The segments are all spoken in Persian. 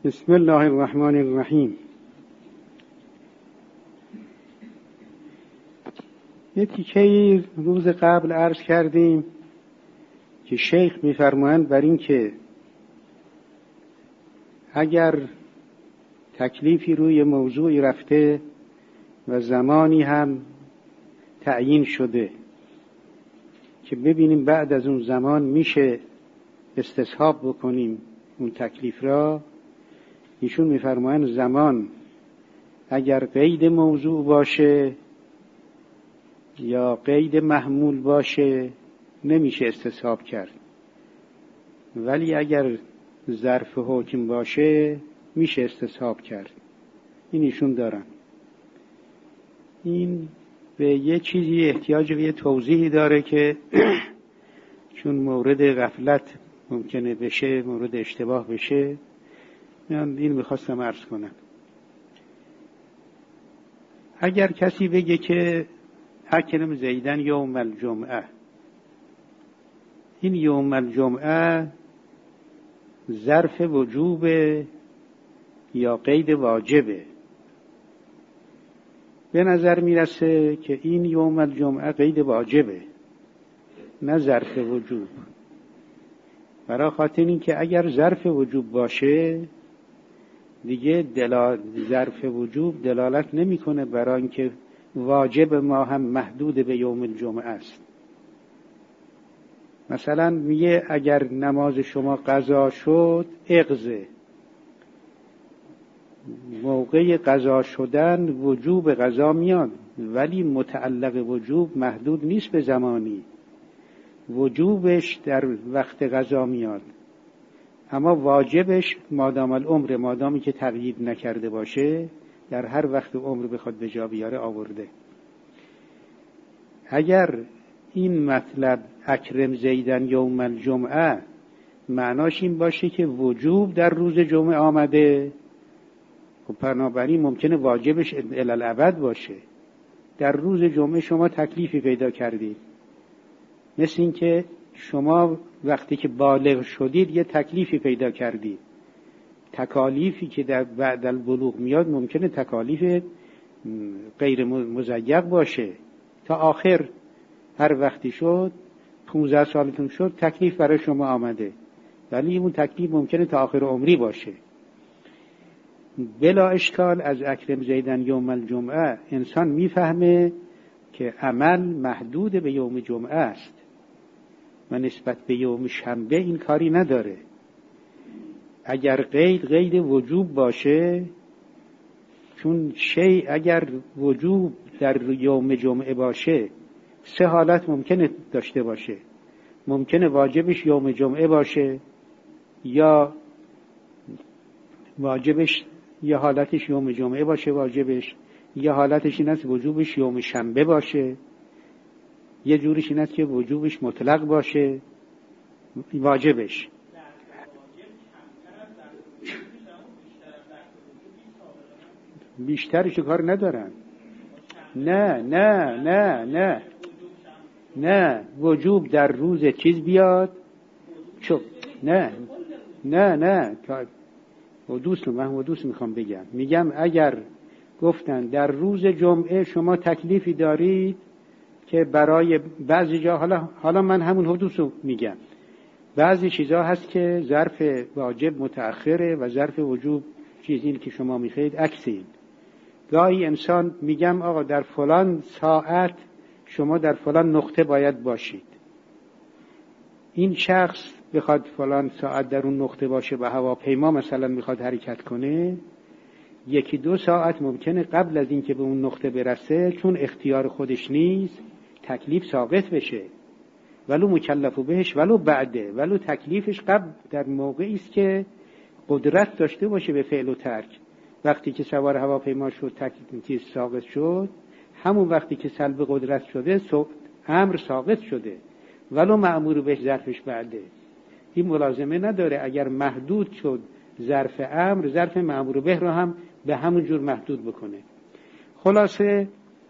بسم الله الرحمن الرحیم. یه تیکه‌ای روز قبل عرض کردیم که شیخ می‌فرمایند بر این که اگر تکلیفی روی موضوعی رفته و زمانی هم تعیین شده که ببینیم بعد از اون زمان میشه استصحاب بکنیم اون تکلیف را، ایشون می‌فرمایند زمان اگر قید موضوع باشه یا قید محمول باشه نمیشه استصحاب کرد، ولی اگر ظرف حکم باشه میشه استصحاب کرد. این ایشون دارن. این به یه چیزی احتیاج به یه توضیحی داره که چون مورد غفلت ممکنه بشه، مورد اشتباه بشه، من این میخواستم عرض کنم. اگر کسی بگه که اکرم زیدن یوم الجمعه، این یوم الجمعه ظرف وجوب یا قید واجبه؟ به نظر میرسه که این یوم الجمعه قید واجبه نه ظرف وجوب، برای خاطر این که اگر ظرف وجوب باشه دیگه ظرف وجوب دلالت نمیکنه برای اینکه واجب ما هم محدود به یوم الجمعه است. مثلا میگه اگر نماز شما قضا شد اقضه، موقع قضا شدن وجوب قضا میاد، ولی متعلق وجوب محدود نیست به زمانی، وجوبش در وقت قضا میاد، اما واجبش مادام العمر، مادامی که تغییر نکرده باشه، در هر وقت عمر بخواد به جا بیاره آورده. اگر این مطلب اکرم زیدن یوم الجمعه معناش این باشه که وجوب در روز جمعه آمده، خب بنابراین ممکنه واجبش الالعبد باشه. در روز جمعه شما تکلیفی پیدا کردید، مثل این که شما وقتی که بالغ شدید یه تکلیفی پیدا کردید. تکالیفی که در بعد البلوغ میاد ممکنه تکالیف غیر مزیق باشه، تا آخر هر وقتی شد 15 سالتون شد تکلیف برای شما آمده، ولی اون تکلیف ممکنه تا آخر عمری باشه. بلا اشکال از اکرم زیدن یوم الجمعه انسان میفهمه که عمل محدود به یوم جمعه است و نسبت به یوم شنبه این کاری نداره. اگر قید وجوب باشه، چون شیء اگر وجوب در یوم جمعه باشه 3 حالت ممکنه داشته باشه. ممکنه واجبش یوم جمعه باشه، یا واجبش یه حالتش یوم جمعه باشه واجبش، یه حالتش این است وجوبش یوم شنبه باشه، یه جورش این است که وجوبش مطلق باشه واجبش. بیشترش کار ندارن. نه وجوب در روز چیز بیاد چون نه حدوث میخوام بگم، میگم اگر گفتن در روز جمعه شما تکلیفی دارید که برای بعضی جا، حالا من همون حدوث رو میگم، بعضی چیزا هست که ظرف واجب متأخره و ظرف وجوب چیزی که شما میخواید عکسین. گاهی انسان میگم آقا در فلان ساعت شما در فلان نقطه باید باشید، این شخص بخواد فلان ساعت در اون نقطه باشه و هواپیما مثلا میخواد حرکت کنه، 1-2 ساعت ممکنه قبل از این که به اون نقطه برسه، چون اختیار خودش نیست، تکلیف ساقط بشه، ولو مکلفو بهش ولو بعده، ولو تکلیفش قبل در موقعی است که قدرت داشته باشه به فعل و ترک. وقتی که سوار هواپیما شد تکلیف ساقط شد، همون وقتی که سلب قدرت شده امر ساقط شده، ولو مأمور بهش ظرفش بعده. این ملازمه نداره اگر محدود شد ظرف امر، ظرف مأمور به رو هم به همون جور محدود بکنه. خلاصه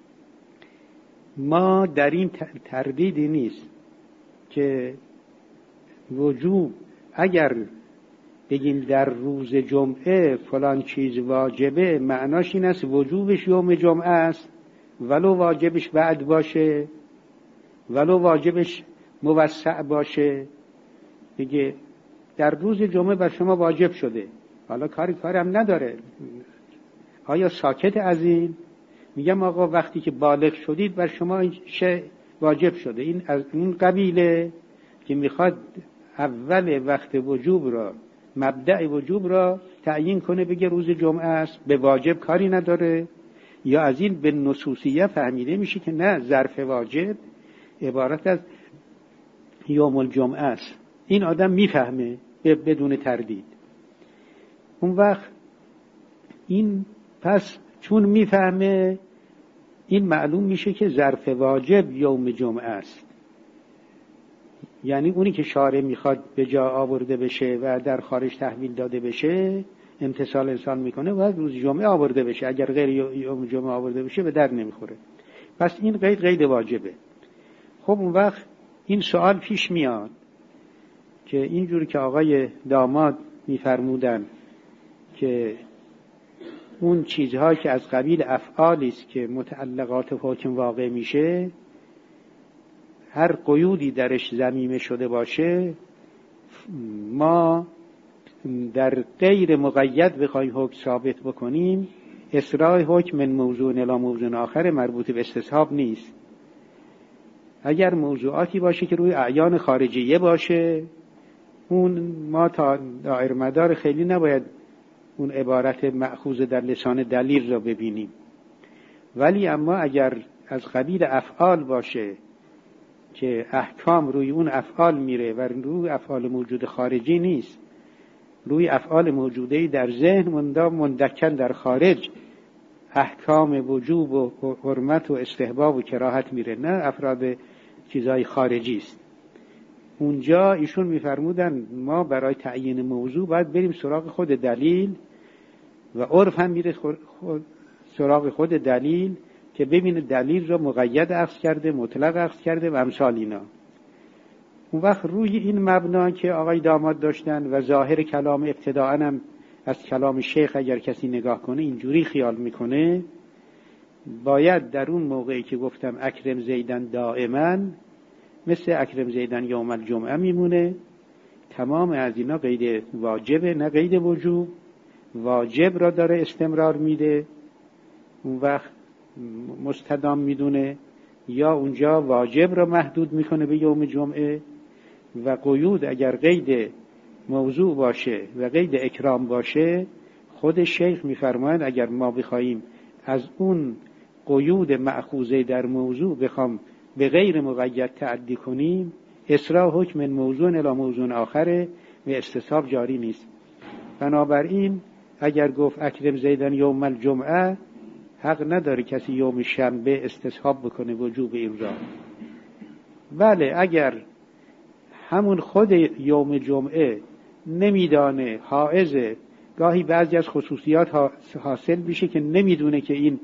ما در این تردیدی نیست که وجوب اگر بگیم در روز جمعه فلان چیز واجبه، معناش این است وجوبش یوم جمعه است، ولو واجبش بعد باشه، ولو واجبش موسع باشه. دیگه در روز جمعه بر شما واجب شده، حالا کاری هم نداره. آیا ساکت از این؟ میگم آقا وقتی که بالغ شدید بر شما این شی واجب شده. این از این قبیله که میخواد اول وقت وجوب را، مبدأ وجوب را تعیین کنه، بگه روز جمعه است، به واجب کاری نداره. یا از این به نصوصیه فهمیده میشه که نه، ظرف واجب عبارت از یوم الجمعه است. این آدم میفهمه بدون تردید. اون وقت این پس چون میفهمه، این معلوم میشه که ظرف واجب یوم جمعه است. یعنی اونی که شارع میخواد به جا آورده بشه و در خارج تحویل داده بشه، امتثال انسان میکنه و روز جمعه آورده بشه. اگر غیر یوم جمعه آورده بشه به در نمیخوره. پس این قید واجبه. خب اون وقت این سوال پیش میاد که اینجوری که آقای داماد میفرمودن که اون چیزهایی که از قبیل افعالی است که متعلقات حکم واقع میشه، هر قیودی درش ضمیمه شده باشه، ما در غیر مقید بخوایم حکم ثابت بکنیم، اسراع حکم من موضوع الی موضوع آخر مربوط به استصحاب نیست. اگر موضوعاتی باشه که روی اعیان خارجیه باشه، اون ما تا دائره مدار خیلی نباید اون عبارت مأخوذ در لسان دلیل را ببینیم. ولی اما اگر از قبیل افعال باشه که احکام روی اون افعال میره و روی افعال موجود خارجی نیست، روی افعال موجوده در ذهن مندکن در خارج احکام وجوب و حرمت و استحباب و کراهت میره، نه افراد چیزای خارجی است. اونجا ایشون میفرمودن ما برای تعیین موضوع باید بریم سراغ خود دلیل، و عرف هم میره سراغ خود دلیل که ببینه دلیل را مقید اخذ کرده، مطلق اخذ کرده و امثال اینا. اون وقت روی این مبنا که آقای داماد داشتن و ظاهر کلام ابتداء هم از کلام شیخ اگر کسی نگاه کنه اینجوری خیال میکنه، باید در اون موقعی که گفتم اکرم زیدن دائما، مثل اکرم زیدن یوم الجمعه میمونه. تمام از اینا قید واجبه، نه قید وجوب. واجب را داره استمرار میده، اون وقت مستدام میدونه، یا اونجا واجب را محدود میکنه به یوم جمعه. و قیود اگر قید موضوع باشه و قید اکرام باشه، خود شیخ میفرماید اگر ما بخوایم از اون قیود مأخوذه در موضوع بخوام به غیر مقید تعدی کنیم، اسراع حکم من موضوع الی موضوع آخره و استصحاب جاری نیست. بنابراین اگر گفت اکرم زیدن یوم الجمعه، حق نداره کسی یوم شنبه استصحاب بکنه وجوب این را. بله اگر همون خود یوم جمعه نمیدانه، حائزه، گاهی بعضی از خصوصیات حاصل میشه که نمیدونه که این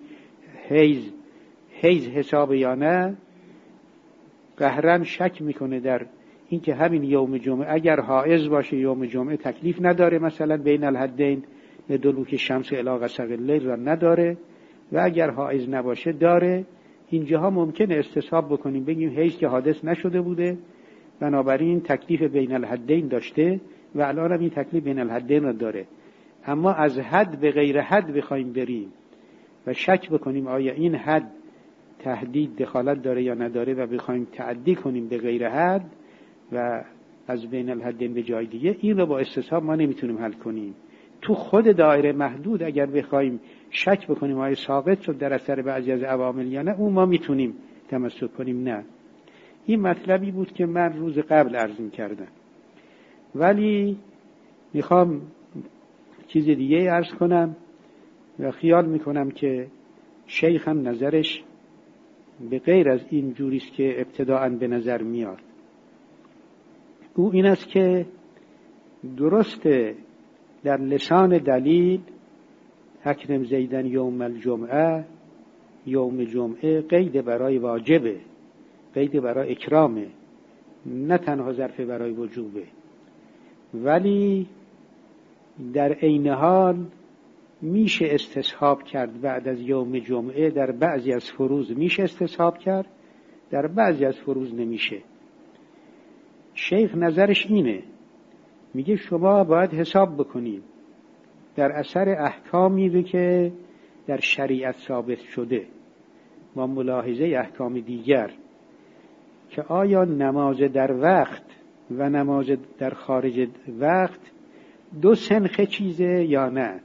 حیز حساب یا نه، قهرن شک میکنه در این که همین یوم جمعه اگر حائز باشه یوم جمعه تکلیف نداره، مثلا بین الحدین به دلوک شمس الی غسق اللیل را نداره، و اگر حائز نباشه داره. اینجاها ممکنه استصحاب بکنیم بگیم حیز که حادث نشده بوده، بنابراین تکلیف بین الحدین داشته و الان هم این تکلیف بین الحدین را داره. اما از حد به غیر حد بخوایم بریم و شک بکنیم آیا این حد تهدید دخالت داره یا نداره و بخوایم تعدی کنیم به غیر حد و از بین الحدین به جای دیگه، این رو با استصحاب ما نمیتونیم حل کنیم. تو خود دایره محدود اگر بخوایم شک بکنیم آیا ثابت شد در اثر بعضی از عوامل یا نه، اون ما میتونیم تمسک کنیم. نه، این مطلبی بود که من روز قبل عرض می‌کردم، ولی میخوام چیز دیگه عرض کنم و خیال میکنم که شیخ هم نظرش به غیر از این جوریست که ابتداءً به نظر میاد. او این است که درسته در لسان دلیل اکرم زیدن یوم الجمعه، یوم جمعه قید برای واجبه، قید برای اکرامه، نه تنها ظرف برای وجوبه. ولی در عین حال میشه استصحاب کرد بعد از یوم جمعه، در بعضی از فروض میشه استصحاب کرد، در بعضی از فروض نمیشه. شیخ نظرش اینه، میگه شما باید حساب بکنید در اثر احکامی رو که در شریعت ثابت شده با ملاحظه احکام دیگر که آیا نماز در وقت و نماز در خارج وقت دو سنخ چیزه یا نه.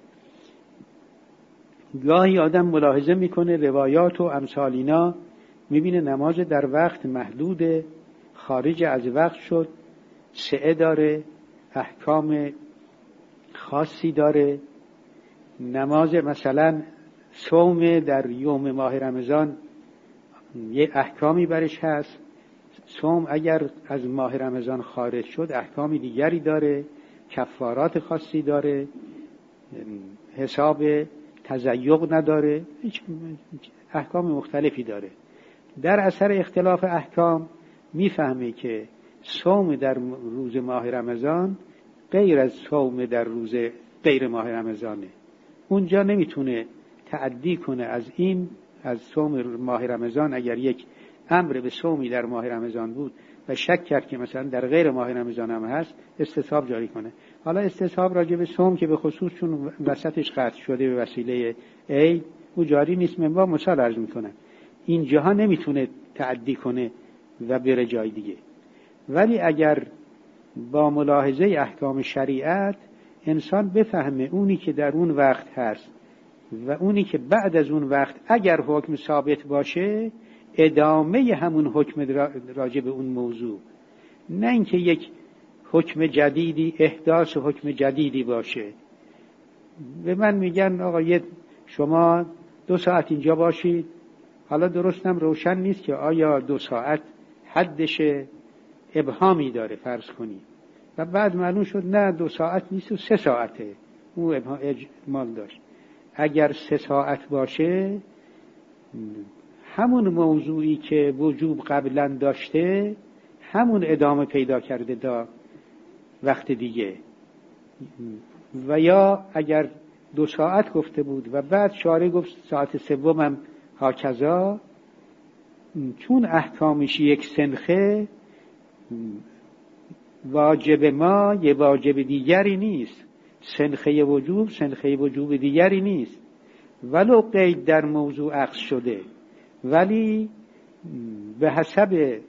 گاهی آدم ملاحظه میکنه روایات و امثال اینا، میبینه نماز در وقت محدوده، خارج از وقت شد، سعه داره، احکام خاصی داره. نماز مثلا صوم در یوم ماه رمضان یه احکامی برش هست، صوم اگر از ماه رمضان خارج شد احکامی دیگری داره، کفارات خاصی داره، حساب تزیق نداره، هیچ احکام مختلفی داره. در اثر اختلاف احکام میفهمه که صوم در روز ماه رمضان غیر از صوم در روز غیر ماه رمضانه. اونجا نمیتونه تعدی کنه از صوم ماه رمضان. اگر یک امر به صومی در ماه رمضان بود و شک کرد که مثلا در غیر ماه رمضان هم هست، استصحاب جاری کنه. حالا استصحاب راجع به صوم که به خصوص چون وسطش قطع شده به وسیله عید، او جاری نیست. من با مثال عرض میکنم، این جاها نمیتونه تعدی کنه و بره جای دیگه. ولی اگر با ملاحظه احکام شریعت انسان بفهمه اونی که در اون وقت هست و اونی که بعد از اون وقت اگر حکم ثابت باشه، ادامه همون حکم راجع به اون موضوع، نه اینکه یک حکم جدیدی، احداث حکم جدیدی باشه. به من میگن آقا شما 2 ساعت اینجا باشید، حالا درستم روشن نیست که آیا 2 ساعت حدش ابهامی داره فرض کنید و بعد معلوم شد نه 2 ساعت نیست و 3 ساعته، اون اجمال داشت. اگر 3 ساعت باشه، همون موضوعی که وجوب قبلا داشته همون ادامه پیدا کرده دا وقت دیگه. و یا اگر 2 ساعت گفته بود و بعد شارع گفت ساعت سومم هاکذا، چون احکامش یک سنخه، واجب ما یه واجب دیگری نیست، سنخه وجوب دیگری نیست. ولو قید در موضوع عکس شده، ولی به حسب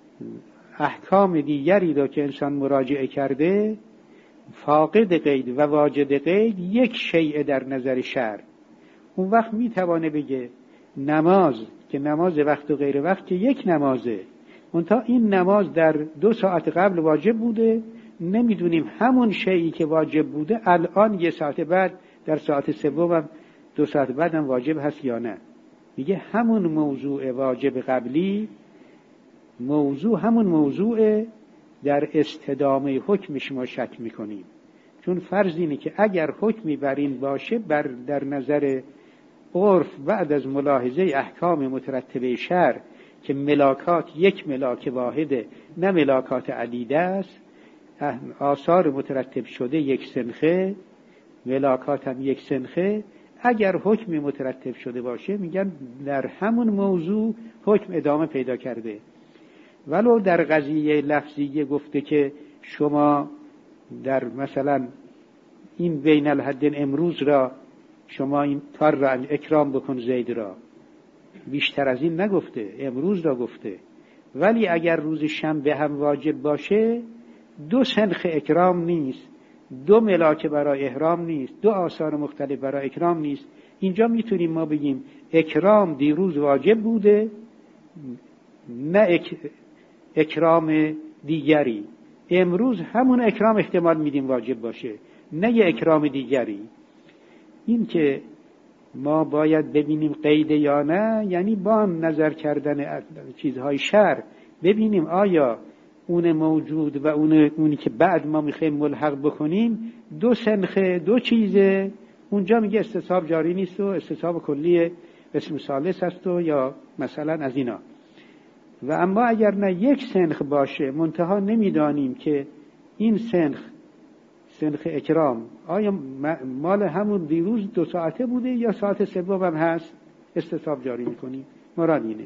احکام دیگری را که انسان مراجعه کرده، فاقد قید و واجد قید یک شیء در نظر شرع. اون وقت میتوانه بگه نماز که نماز وقت و غیر وقت که یک نمازه، منتها این نماز در 2 ساعت قبل واجب بوده، نمیدونیم همون شیئی که واجب بوده الان 1 ساعت بعد در ساعت سوم 2 ساعت بعد هم واجب هست یا نه. میگه همون موضوع واجب قبلی همون موضوع در استدامه حکمش ما شک میکنیم. چون فرض اینه که اگر حکمی بر این باشه، در نظر عرف بعد از ملاحظه احکام مترتبه شرع که ملاکات یک ملاک واحده نه ملاکات عدیده است، آثار مترتب شده یک سنخه، ملاکات هم یک سنخه، اگر حکمی مترتب شده باشه میگن در همون موضوع حکم ادامه پیدا کرده. ولو در قضیه لفظیه گفته که شما در مثلا این بین الحدین امروز را شما این کار را اکرام بکن زید را، بیشتر از این نگفته، امروز را گفته. ولی اگر روز شنبه هم واجب باشه، 2 سنخ اکرام نیست، 2 ملاک برای احرام نیست، 2 آثار مختلف برای اکرام نیست. اینجا میتونیم ما بگیم اکرام دیروز واجب بوده، نه اکرام دیگری. امروز همون اکرام احتمال میدیم واجب باشه، نه یه اکرام دیگری. این که ما باید ببینیم قید یا نه، یعنی با نظر کردن چیزهای شرع ببینیم آیا اون موجود و اونی که بعد ما میخوایم ملحق بکنیم 2 سنخه 2 چیزه. اونجا میگه استصحاب جاری نیست و استصحاب کلی اسم ثالث است و یا مثلا از اینا. و اما اگر نه 1 سنخ باشه، منتها نمیدانیم که این سنخ اکرام آیا مال همون دیروز 2 ساعته بوده یا ساعت سوم هم هست استصحاب جاری میکنیم؟ مراد اینه.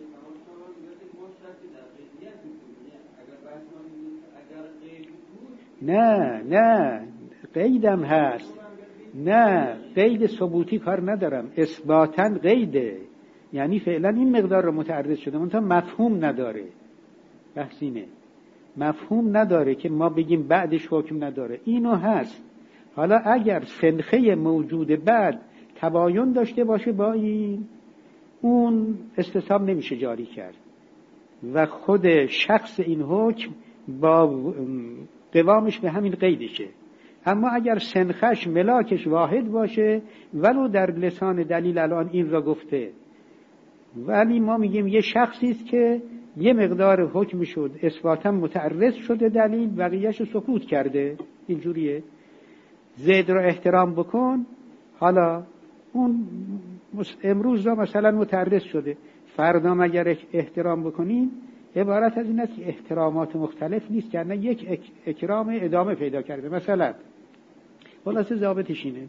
نه قیدم هست. نه قید ثبوتی کار ندارم، اثباتاً قیده، یعنی فعلا این مقدار رو متعرض شده منتها مفهوم نداره. بحثینه مفهوم نداره که ما بگیم بعدش حکم نداره، اینو هست. حالا اگر سنخه موجود بعد تباین داشته باشه با این، اون استصحاب نمیشه جاری کرد و خود شخص این حکم با قوامش به همین قیدشه. اما اگر سنخش ملاکش واحد باشه، ولو در لسان دلیل الان این را گفته، ولی ما میگیم یه شخصی است که یه مقدار حکم شد اثباتا متعرض شده دلیل، بقیه‌اش سکوت کرده، اینجوریه. زید رو احترام بکن، حالا اون امروز را مثلا متعرض شده، فردا اگر احترام بکنیم، عبارت از این است که احترامات مختلف نیست که نه یک اکرام ادامه پیدا کرده. مثلا خلاصه ضابطش اینه.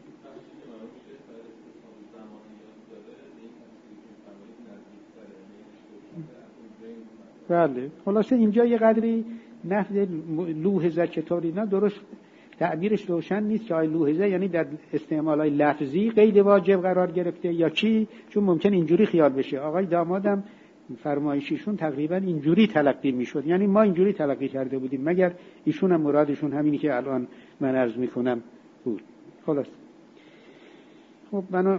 بله خلاصه اینجا یه قدری نفذ لوحظه چطوری نه درست تعبیرش روشن نیست که آیا لوحظه یعنی در استعمالای لفظی قید واجب قرار گرفته یا چی، چون ممکن اینجوری خیال بشه. آقای دامادم فرمایشیشون تقریبا اینجوری تلقی میشد، یعنی ما اینجوری تلقی کرده بودیم، مگر ایشون هم مرادشون همینی که الان من عرض میکنم بود. خلاص خب منو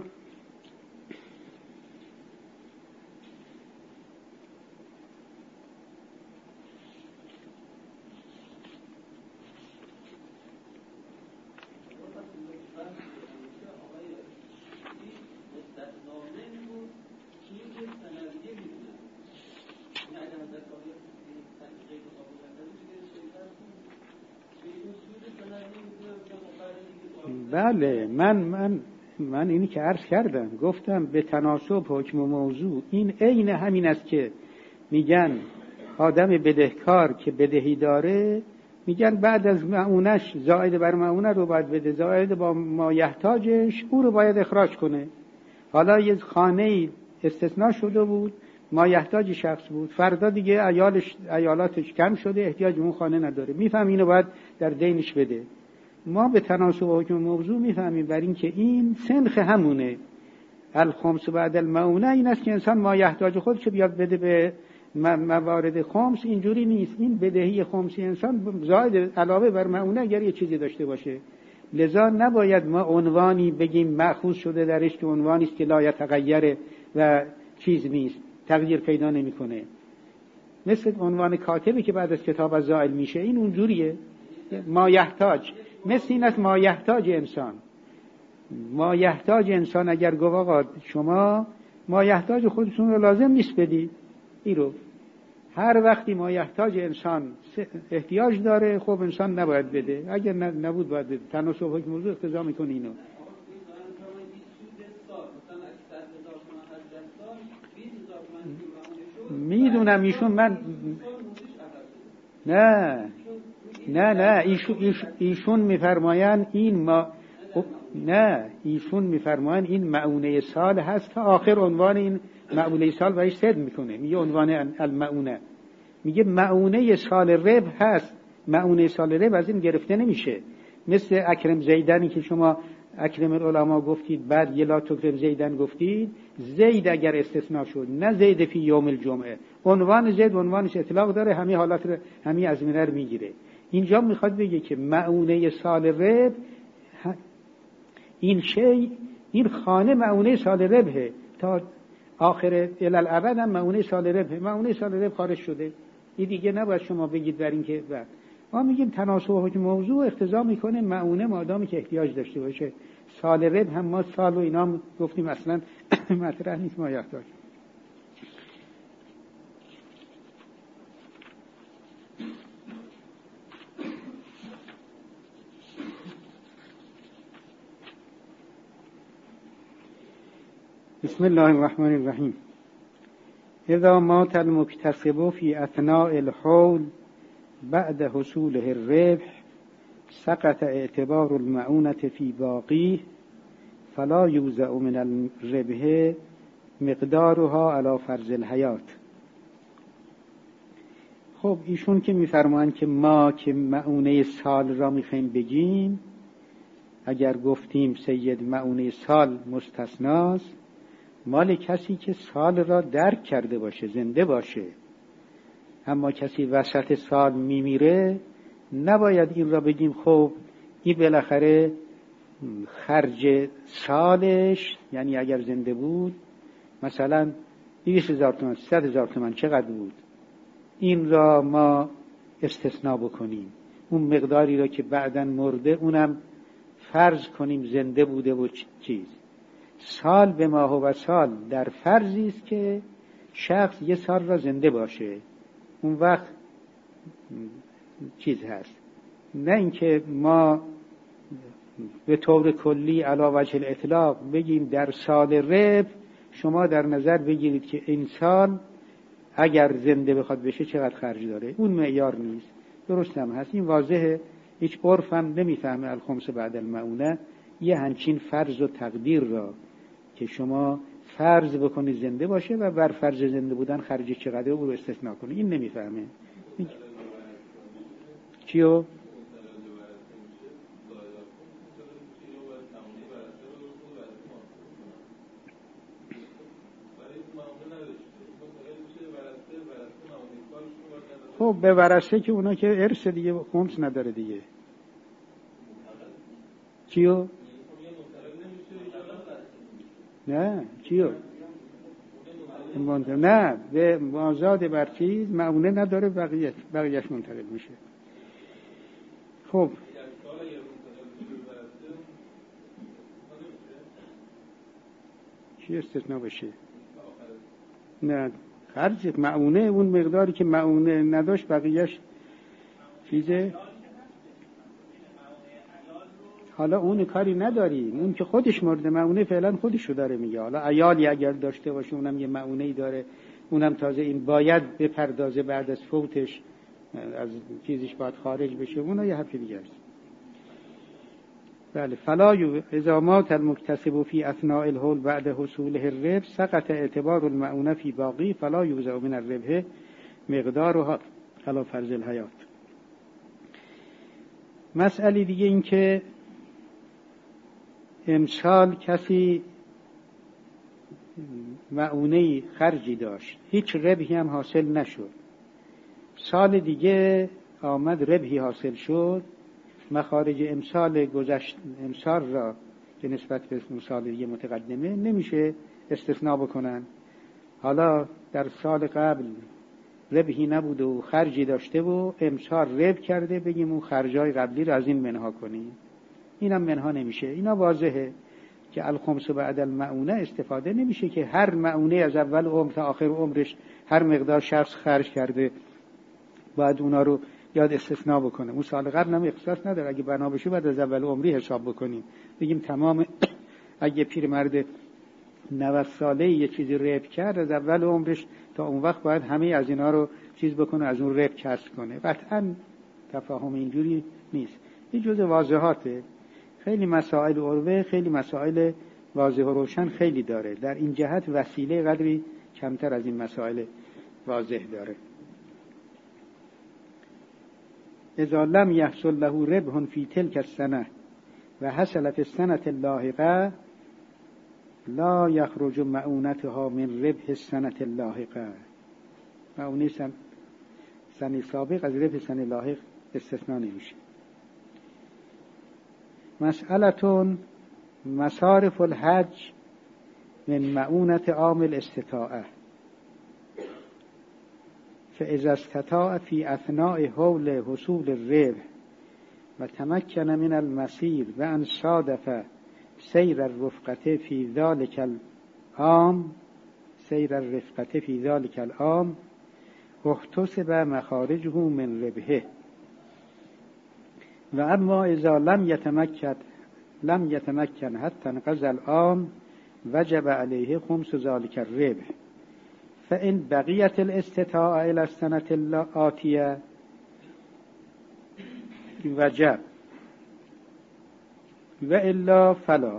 بله من اینی که عرض کردم، گفتم به تناسب حکم و موضوع این عین همین است که میگن آدم بدهکار که بدهی داره، میگن بعد از معونش زائد بر معونه رو باید بده، زائد با ما یحتاجش او رو باید اخراج کنه. حالا یه خانه استثناء شده بود، ما یحتاج شخص بود، فردا دیگه ایالاتش کم شده، احتیاج به اون خانه نداره، میفهم اینو باید در دینش بده. ما به تناسب حکم موضوع میفهمیم بر این که این سنخ همونه. الخمس بعد المعونه این است که انسان ما یحتاج خودش بیاد بده به موارد خمس. اینجوری نیست، این بدهی خمسی انسان زائد علاوه بر معونه اگر یه چیزی داشته باشه، لذا نباید ما عنوانی بگیم مأخوذ شده درش که عنوانی است که لا یتغیر و چیز نیست، تغییر پیدا نمیکنه، مثل عنوان کاتبی که بعد از کتاب از زائل میشه، این اونجوریه. ما یحتاج مثل این است، ما یحتاج انسان اگر گفت آقا شما ما یحتاج خودتون رو لازم نیست بدی، این رو هر وقتی ما یحتاج انسان احتیاج داره، خب انسان نباید بده، اگر نبود باید بده. تناسب حکم موضوع اقتضا میکنه اینو. میدونم ایشون من نه ایشون میفرمایند این ما ایشون میفرمایند این معونه سال هست تا آخر عنوان این معونه سال برایش صد میکنه، میگه عنوان المعونه، میگه معونه سال رب هست. معونه سال رب از این گرفته نمیشه، مثل اکرم زیدنی که شما اکرم العلماء گفتید بعد یلا تکرم زیدن گفتید، زید اگر استثناء شد نه زید فی یوم الجمعه، عنوان زید عنوانش اطلاق داره، همه حالات رو همه ازمینه رو میگیره. اینجا میخواد بگه که معونه سال رب این خانه معونه سال ربه تا آخر الالعبد هم معونه سال ربه، معونه سال رب خارج شده، این دیگه نباید شما بگید بر این که بعد ما میگیم تناسب حکم موضوع اقتضا میکنه معونه مادامی که احتیاج داشته باشه. سال رب هم ما سال و اینا گفتیم اصلا مطرح نیست، ما یحتاج. بسم الله الرحمن الرحیم. اذا مات المکتسب فی اثناء الحول بعد حصوله الربح سقط اعتبار المعونة فی باقی فلا یوزع من الربح مقدارها علی فرض الحیات. خب ایشون که میفرمایند که ما که معونه سال را میخوایم بگیم، اگر گفتیم سید معونه سال مستثناست، مال کسی که سال را درک کرده باشه، زنده باشه. اما کسی وسط سال میمیره نباید این را بگیم خب این بالاخره خرج سالش، یعنی اگر زنده بود مثلا 200,000 تومان 100,000 تومان چقدر بود، این را ما استثناء بکنیم، اون مقداری را که بعداً مرده اونم فرض کنیم زنده بوده و چیز. سال به ماه و سال در فرضی است که شخص یه سال را زنده باشه، اون وقت چیز هست. نه اینکه ما به طور کلی علی وجه الاطلاق بگیم در سال رب شما در نظر بگیرید که این سال اگر زنده بخواد بشه چقدر خرج داره. اون معیار نیست. درست هم هست، این واضحه، هیچ عرف هم نمیفهمه الخمس بعد المعونه یه همچین فرض و تقدیر را که شما فرض بکنید زنده باشه و بر فرض زنده بودن خرج چقدر او رو استثناء کنید، این نمیفهمه. چیو؟ خب به ورثه که اونا که ارث دیگه خمس نداره دیگه. چیو؟ نه چیو؟ نه به آزاد بر چیز معونه نداره، بقیهش منتقل میشه. خب چی استثناء بشه؟ نه خرج معونه اون مقداری که معونه نداشت بقیهش چیزه. حالا اون کاری نداریم، اون که خودش مرده معونه فعلا خودشو داره میگه. حالا عیالی اگر داشته باشه اونم یه معونه‌ای داره، اونم تازه این باید بپردازه بعد از فوتش، از چیزش باید خارج بشه، اونها یه حرف دیگه است. بله. فلا اذا مات المكتسب فی اثناء الحول بعد حصوله الربح سقط اعتبار المعونه فی باقی فلا یوزع من الربح مقدارها علی فرض الحیات. مسئله دیگه این که امسال کسی معونه خرجی داشت، هیچ ربحی هم حاصل نشد، سال دیگه آمد ربحی حاصل شد، مخارج امسال را که نسبت به سال دیگه متقدمه نمیشه استثناء بکنن. حالا در سال قبل ربحی نبود و خرجی داشته و امسال ربح کرده، بگیم اون خرجای قبلی رو از این منها کنیم، اینم منها نمیشه. اینا واضحه که الخمس بعد المعونه استفاده نمیشه که هر معونه از اول عمر تا آخر عمرش هر مقدار شخص خرج کرده بعد اونا رو یاد استثناء بکنه. اون سال قبل هم اختصاص نداره، اگه بنا بشه بعد از اول عمری حساب بکنیم، بگیم تمام اگه پیرمرد 90 ساله یه چیزی رب کرد از اول عمرش تا اون وقت باید همه از اینا رو چیز بکنه، از اون رب کسب کنه. قطعا تفاهم اینجوری نیست. این جزء واضحاته. خیلی مسائل عروه، خیلی مسائل واضح و روشن خیلی داره، در این جهت وسیله قدری کمتر از این مسائل واضح داره. اذا لم يحصل له ربح في تلك السنه و حصل في السنه اللاحقه لا يخرج معونتها من ربح السنه اللاحقه. معونه سنه سابق از ربح سنه لاحق استثناء نمیشه. مسئلتون مصارف الحج من معونت عامل استطاعه فاذا استطاع في اثناء حول حصول الربح و تمکن من المسیر و ان صادف سیر الرفقه في ذلك العام احتسب مخارجه من ربحه و اما اذا لم يتمكن حتى انقضى العام وجب عليه خمس ذلك الربح فإن بقيت الاستطاعة إلى السنة الآتية وجب و الا فلا.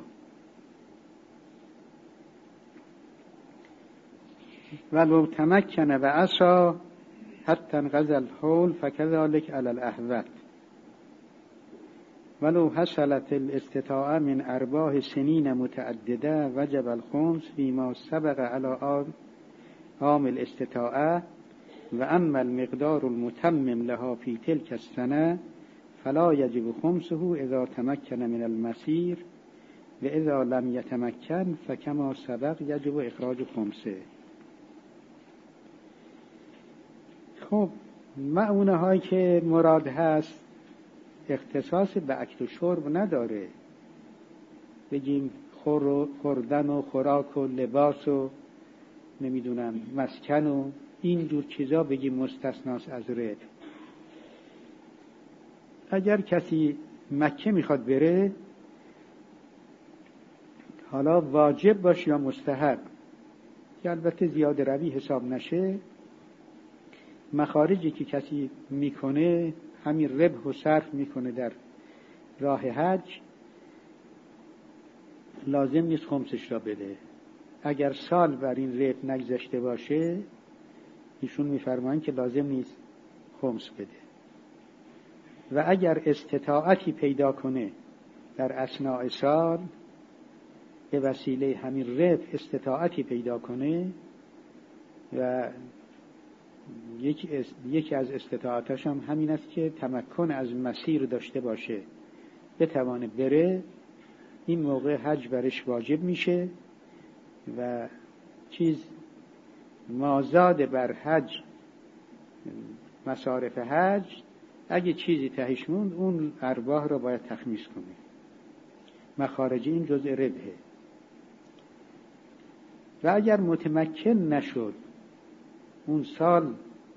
ولو تمکن و عصا حتی انقضى الحول فكذلك على الأحوط. ولو حصلت الاستطاعة من أرباح سنين متعددة وجب الخمس فيما سبق على عام الاستطاعة، وأما المقدار المتمم لها في تلك السنة فلا يجب خمسه إذا تمكن من المسير، وإذا لم يتمكن فكما سبق يجب إخراج خمسه. خب معونه هایی که مراد هست اختصاص به اکل و شرب نداره، بگیم خوردن و خوراک و لباس و نمیدونم مسکن و این جور چیزا بگیم مستثناست از رد. اگر کسی مکه میخواد بره، حالا واجب باشه یا مستحب که البته زیاده روی حساب نشه، مخارجی که کسی میکنه همین ربح و صرف میکنه در راه حج، لازم نیست خمسش را بده. اگر سال بر این ربح نگذشته باشه ایشون میفرمایند که لازم نیست خمس بده. و اگر استطاعتی پیدا کنه در اثناء سال، به وسیله همین ربح استطاعتی پیدا کنه و یکی از استطاعتاش هم همین است که تمکن از مسیر داشته باشه، بتوانه بره، این موقع حج برش واجب میشه و چیز مازاد بر حج مصارف حج، اگه چیزی تهش موند اون ارباح را باید تخمیس کنه. مخارج این جزء ربحه. و اگر متمکن نشد، اون سال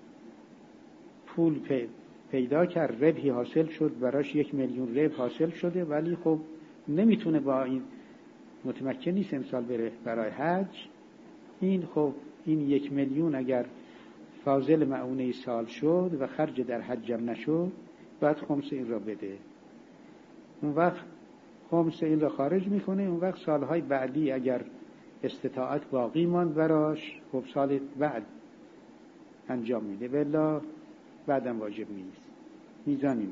پول پیدا کرد، ربحی حاصل شد، براش 1,000,000 ربح حاصل شده، ولی خب نمیتونه با این، متمکن نیست امسال بره برای حج، این خب این 1,000,000 اگر فاضل معونه سال شد و خرج در حجم نشد، باید خمس این را بده. اون وقت خمس این را خارج میکنه. اون وقت سالهای بعدی اگر استطاعت باقی ماند براش، خب سال بعد انجام میده، بلا بعدم واجب نیست. میزان اینه.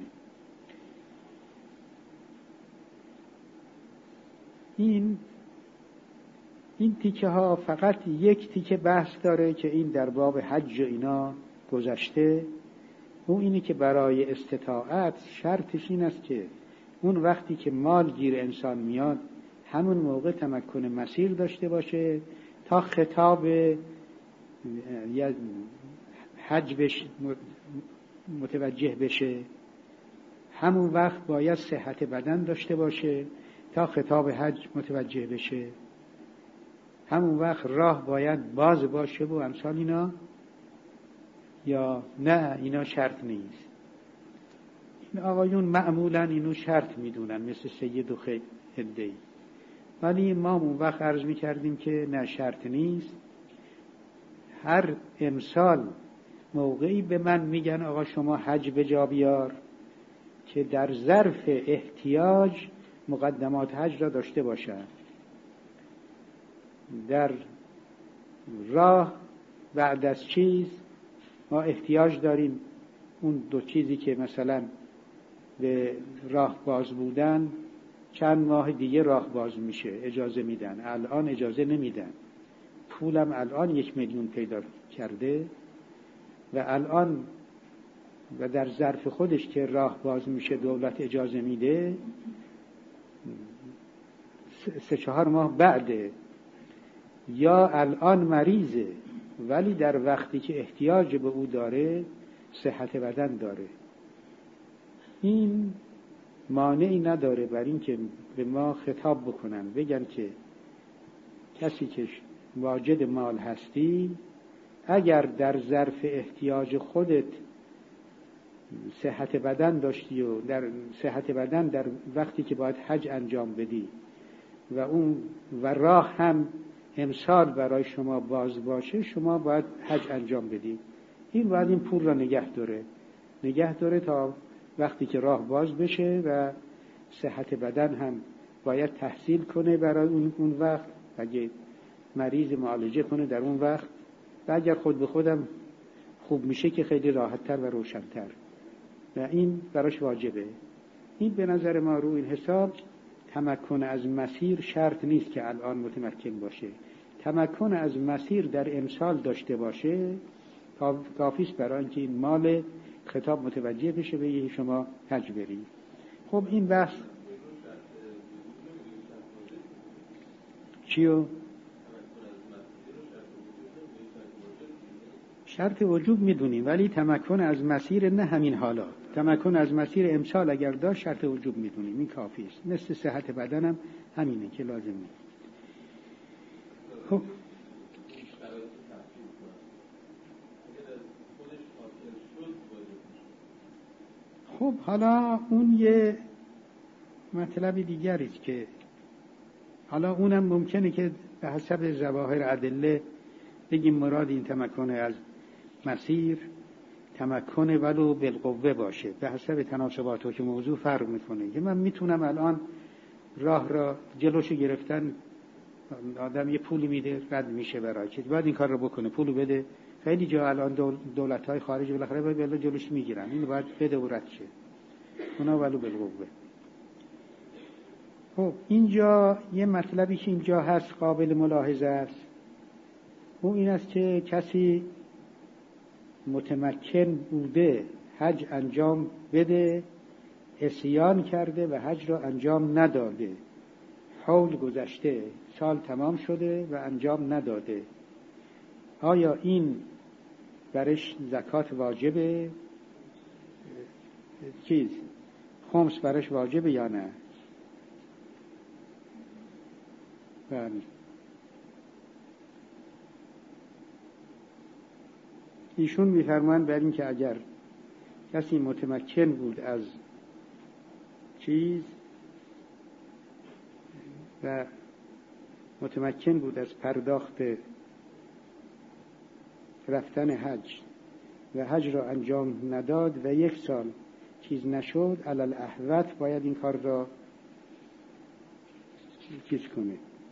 این تیکه ها فقط یک تیکه بحث داره که این در باب حج اینا گذشته. اون اینه که برای استطاعت شرطش این است که اون وقتی که مال گیر انسان میاد، همون موقع تمکن مسیر داشته باشه تا خطاب حج متوجه بشه. همون وقت باید صحت بدن داشته باشه تا خطاب حج متوجه بشه. همون وقت راه باید باز باشه و امثال اینا، یا نه اینا شرط نیست. این آقایون معمولا اینو شرط میدونن، مثل سید و خدی، ولی ما اون وقت عرض میکردیم که نه شرط نیست. هر امسال موقعی به من میگن آقا شما حج به جا بیار که در ظرف احتیاج مقدمات حج را داشته باشد. در راه بعد از چیز ما احتیاج داریم اون دو چیزی که مثلا به راه باز بودن، چند ماه دیگه راه باز میشه اجازه میدن، الان اجازه نمیدن. پولم الان 1,000,000 پیدا کرده و الان و در ظرف خودش که راه باز میشه دولت اجازه میده 3-4 ماه بعده، یا الان مریضه ولی در وقتی که احتیاج به او داره صحت بدن داره. این مانعی نداره بر این که به ما خطاب بکنن، بگن که کسی که واجد مال هستی، اگر در ظرف احتیاج خودت صحت بدن داشتی و در صحت بدن در وقتی که باید حج انجام بدی و راه هم امسال برای شما باز باشه، شما باید حج انجام بدی. این باید این پول را نگه داره تا وقتی که راه باز بشه و صحت بدن هم باید تحصیل کنه برای اون وقت، اگه مریض معالجه کنه در اون وقت، و اگر خود به خودم خوب میشه که خیلی راحت‌تر و روشن‌تر، و این براش واجبه. این به نظر ما رو این حساب تمکن از مسیر شرط نیست که الان متمکن باشه. تمکن از مسیر در امسال داشته باشه کافیست برای اینکه این مال خطاب متوجه بشه به شما حج بری. خب این بحث چیو؟ شرط وجوب میدونیم، ولی تمکن از مسیر نه همین حالا. تمکن از مسیر امسال اگر داشت شرط وجوب میدونیم، این کافی است. مثل صحت بدنم همینه که لازمه. خب خب حالا اون یه مطلب دیگری است که حالا اونم ممکنه که به حسب ظواهر ادله بگیم مراد این تمکن از مسیر تمکن ولو بالقوه باشه، به حسب تناسبات که موضوع فرق میکنه. که من میتونم الان راه را جلوشو گرفتن، آدم یه پولی میده رد میشه برای چیز، باید این کار رو بکنه، پولو بده. خیلی جا الان دولت‌های خارجی بالاخره باید جلوش میگیرن، اینو باید بده و رد شه، اونا ولو بالقوه. خب اینجا یه مطلبی که اینجا هست قابل ملاحظه است، اون این است که کسی متمکن بوده حج انجام بده، عصیان کرده و حج را انجام نداده، حول گذشته، سال تمام شده و انجام نداده، آیا این برش زکات واجبه؟ خمس برش واجبه یا نه؟ بله. ایشون می‌فرمایند بر این که اگر کسی متمکن بود از و متمکن بود از پرداخت رفتن حج و حج را انجام نداد و یک سال چیز نشد، علل احوط باید این کار را کنه،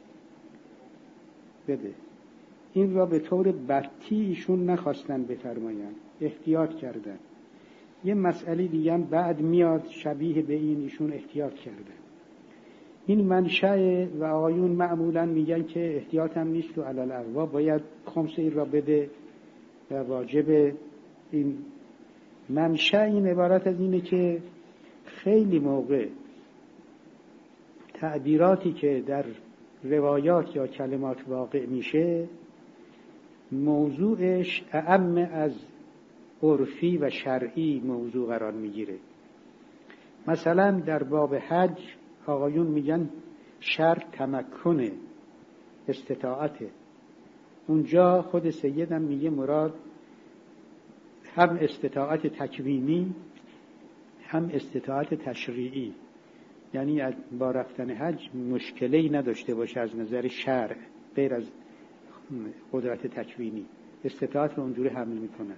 بده. این را به طور بطی ایشون نخواستن بفرمایند، احتیاط کردن. یه مسئله دیگه هم بعد میاد شبیه به این، ایشون احتیاط کردن. این منشأ و آقایون معمولا میگن که احتیاط هم نیست و علل احوط باید خمس این را بده و واجب. این منشأ این عبارت از اینه که خیلی موقع تعبیراتی که در روایات یا کلمات واقع میشه موضوعش اعم از عرفی و شرعی موضوع قرار میگیره. مثلا در باب حج آقایون میگن شرط تمکن استطاعته، اونجا خود سیدم میگه مراد هم استطاعت تکوینی هم استطاعت تشریعی، یعنی با رفتن حج مشکلی نداشته باشه از نظر شرع غیر از قدرت تکوینی، استطاعت رو اونجوری حمل میکنن.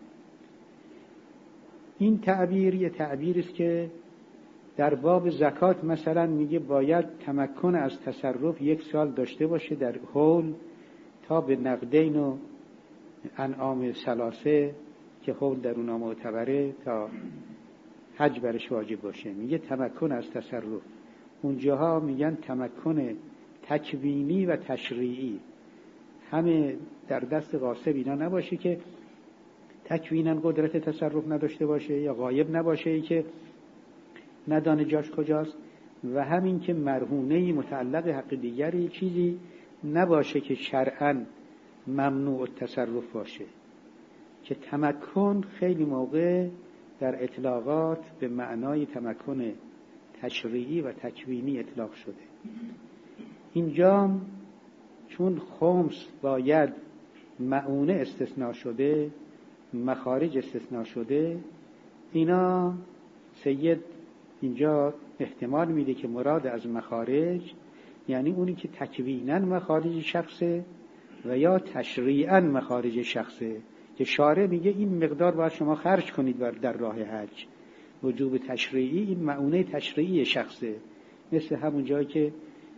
این تعبیر یه تعبیر است که در باب زکات مثلا میگه باید تمکن از تصرف یک سال داشته باشه در حول تا به نقدین و انعام ثلاثه که حول در اونا معتبره تا حج برش واجب باشه، میگه تمکن از تصرف. اونجاها میگن تمکن تکوینی و تشریعی، همه در دست غاصب اینا نباشه که تکوینا قدرت تصرف نداشته باشه یا غایب نباشه که ندانه جاش کجاست، و همین که مرهونه متعلق حق دیگری چیزی نباشه که شرعاً ممنوع التصرف باشه. که تمکن خیلی موقع در اطلاقات به معنای تمکن تشریعی و تکوینی اطلاق شده. اینجا چون خمس باید معونه استثناء شده، مخارج استثناء شده، اینا سید اینجا احتمال میده که مراد از مخارج یعنی اونی که تکویناً مخارج شخصه و یا تشریعاً مخارج شخصه، که شارع میگه این مقدار باید شما خرج کنید در راه حج. وجوب تشریعی این معونه تشریعی شخصه، مثل همون جایی که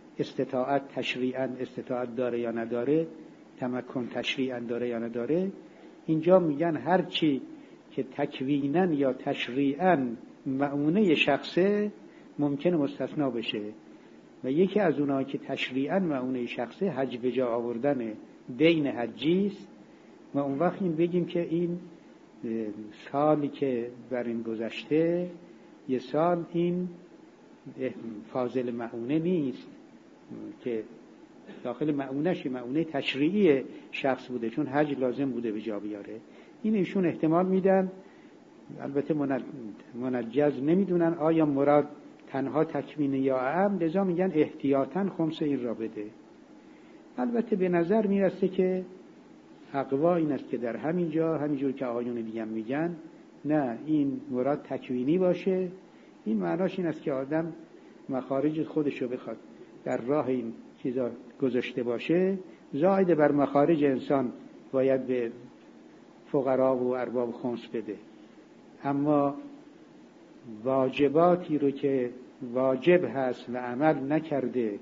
استطاعت تشریعاً استطاعت داره یا نداره، تمکن تشریعاً داره یا نداره. اینجا میگن هر چی که تکویناً یا تشریعاً مؤونه شخصه ممکنه مستثنا بشه و یکی از اونها که تشریعاً مؤونه شخصه حج به جا آوردن دین حجی است و اون وقت این بگیم که این سالی که بر این گذشته یه سال این فاضل مؤونه نیست که داخل مؤونه‌ش مؤونه تشریعی شخص بوده چون حج لازم بوده به جا بیاره. این ایشون احتمال میدن، البته منجز نمیدونن آیا مراد تنها تکوین یا عام، لذا میگن احتیاطاً خمس این را بده. البته به نظر میرسه که اقوا این است که در همینجور که آقایون دیگه میگن نه این مراد تکوینی باشه. این معناش این است که آدم مخارج خودشو بخواد در راه این چیزا گذاشته باشه، زائد بر مخارج انسان باید به فقرا و ارباب خمس بده. اما واجباتی رو که واجب هست و عمل نکرده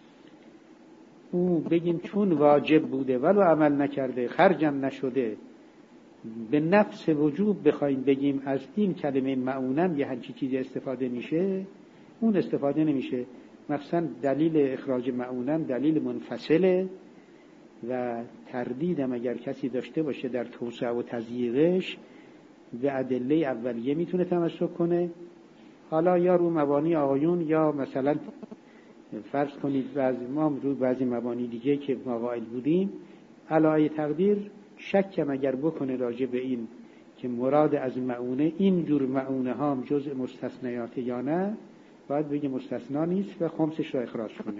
او بگیم چون واجب بوده ولو عمل نکرده خرجم نشده، به نفس وجوب بخوایم بگیم از این کلمه معونم یه همچی چیزی استفاده میشه، اون استفاده نمیشه. مثلا دلیل اخراج معونم دلیل منفصله و تردیدم اگر کسی داشته باشه در توسعه و تضییقش به ادله اولیه میتونه تمسک کنه. حالا یا رو مبانی آقایون یا مثلا فرض کنید ما رو بعضی مبانی دیگه که ما قائل بودیم علای تقدیر شکم اگر بکنه راجع به این که مراد از معونه این جور معونه ها جزء مستثنیات یا نه، باید بگه مستثنا نیست و خمسش را اخراج کنه.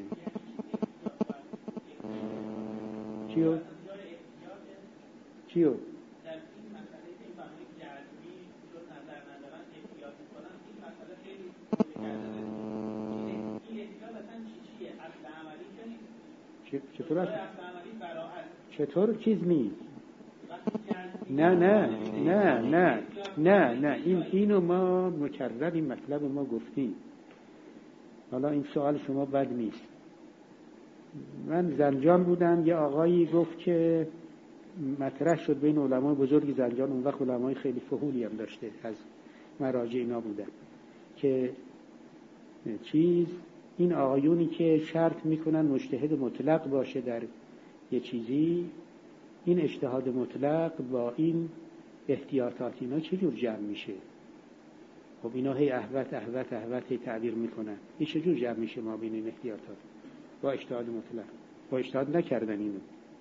چیو؟ چطور است؟ چطور چیز نیست؟ نه اینو ما مکرر این مطلب ما گفتیم. حالا این سوال شما بد نیست. من زنجان بودم، یه آقایی گفت که مطرح شد بین علمای بزرگ زنجان، اون وقت علمای خیلی فحولی هم داشته از مراجع اینا بودن، که این آقایونی که شرط میکنن مجتهد مطلق باشه در یه چیزی، این اجتهاد مطلق با این احتیاطات اینا چجور جمع میشه؟ خب اینا هی احوت هی تعبیر میکنن، این چجور جمع میشه ما بین این احتیاطات با اجتهاد مطلق؟ با اجتهاد نکردن اینو.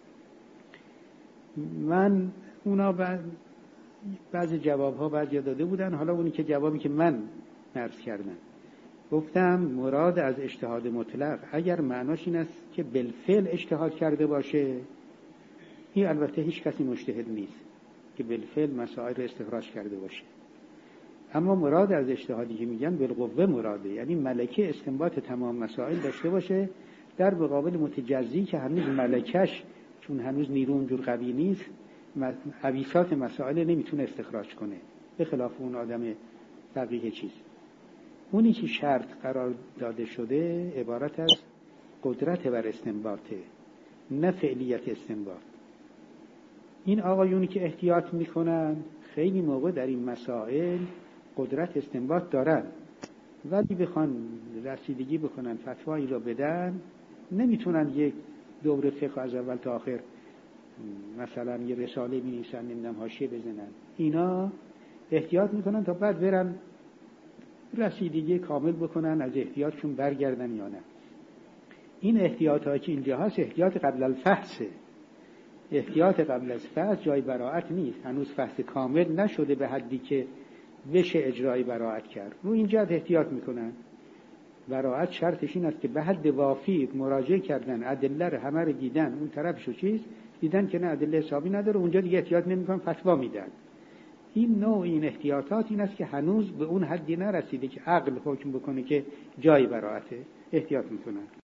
من اونا بعضی جوابها بعضی داده بودن، حالا اونی که جوابی که من عرض کردم گفتم مراد از اجتهاد مطلق اگر معناش این است که بالفعل اجتهاد کرده باشه، این البته هیچ کسی مجتهد نیست که بالفعل مسائل رو استخراج کرده باشه. اما مراد از اجتهادی که میگن بالقوه مراده، یعنی ملکه استنباط تمام مسائل داشته باشه در مقابل متجزی که هنوز ملکش چون هنوز نیرو اونجور قوی نیست حویسات مسائل نمیتونه استخراج کنه، به خلاف اون آدم فقیه چیز. اونی که شرط قرار داده شده عبارت از قدرت بر استنباطه، نه فعلیت استنباط. این آقایونی که احتیاط میکنن خیلی موقع در این مسائل قدرت استنباط دارن، ولی بخوان رسیدگی بکنن فتوایی را بدن نمیتونن یک دوره فقه از اول تا آخر مثلا یه رساله بنویسن نمیدونم حاشیه بزنن. اینا احتیاط میکنن تا بعد برن رسیدگی کامل بکنن از احتیاطشون برگردن یا نه. این احتیاطاتی که اینجا هست احتیاط قبل الفحصه. احتیاط قبل از فحص جای براءت نیست، هنوز فحص کامل نشده به حدی که بشه اجرای براءت کرد. رو اینجا احتیاط میکنن. براءت شرطش این است که به حد وافی مراجعه کردن، ادله رو همه رو دیدن، اون طرفشو دیدن که نه ادله حسابی نداره، اونجا دیگه احتیاط نمیکنن، فتوا میدن. این نوع این احتیاطات این است که هنوز به اون حدی نرسیده که عقل حکم بکنه که جای براءته، احتیاط میکنن.